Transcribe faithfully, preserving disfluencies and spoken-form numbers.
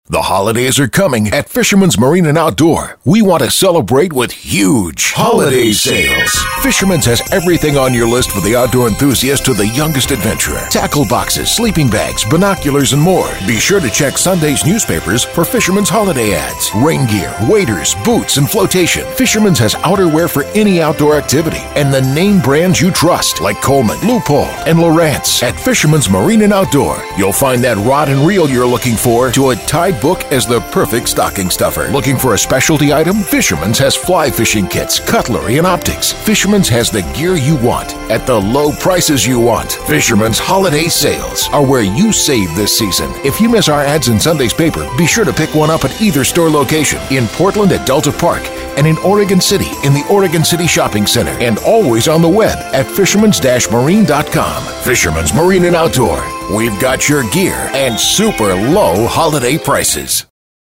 The holidays are coming. At Fisherman's Marine and Outdoor, we want to celebrate with huge holiday sales. Fisherman's has everything on your list for the outdoor enthusiast to the youngest adventurer. Tackle boxes, sleeping bags, binoculars, and more. Be sure to check Sunday's newspapers for Fisherman's holiday ads. Rain gear, waders, boots, and flotation. Fisherman's has outerwear for any outdoor activity and the name brands you trust like Coleman, Loophole, and Lowrance. At Fisherman's Marine and Outdoor, you'll find that rod and reel you're looking for to a Tide book as the perfect stocking stuffer. Looking for a specialty item? Fisherman's has fly fishing kits, cutlery, and optics. Fisherman's has the gear you want at the low prices you want. Fisherman's holiday sales are where you save this season. If you miss our ads in Sunday's paper, be sure to pick one up at either store location. In Portland at Delta Park and in Oregon City in the Oregon City Shopping Center, and always on the web at fishermans dash marine dot com. Fisherman's Marine and Outdoor. We've got your gear and super low holiday prices.